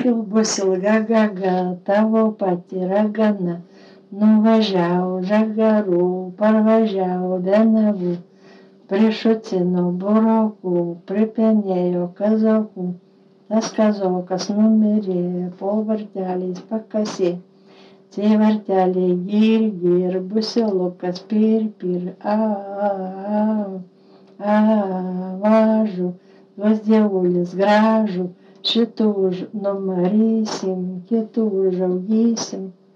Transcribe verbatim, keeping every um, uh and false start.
Kol bus ilga gaga, tavo pati ragana, nuvažiavo žagarų, parvažiavo venavų, prišucino burokų, pripenėjo kazokų. Tas kazokas numirė, po varteliais pakasė. Tie varteliai gir, gir, busilukas pir, pir, a, a, a, a, važu, duos dievulis gražų, šitų už numarysim, kitų užaugysim.